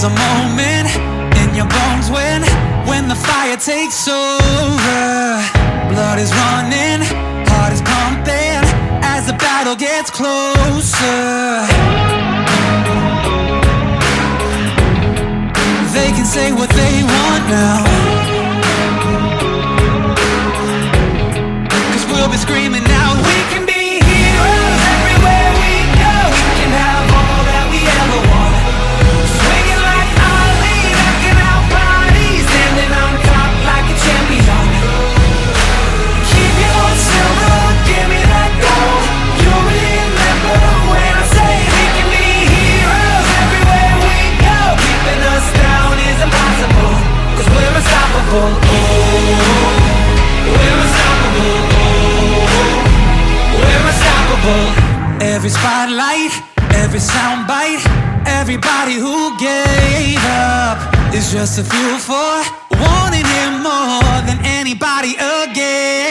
There's a moment in your bones when the fire takes over. Blood is running, heart is pumping as the battle gets closer. They can say what they want now, 'cause we'll be screaming out, we can be heroes everywhere we go. We can have all that we ever want. Swinging like Ali, knocking out bodies, standing on top like a champion. Keep your silver, give me that gold. You'll remember when I say we can be heroes everywhere we go. Keeping us down is impossible, 'cause we're unstoppable. Oh, we're unstoppable. Oh, we're unstoppable. Every spotlight, every soundbite, everybody who gave up is just a fuel for wanting him more than anybody again.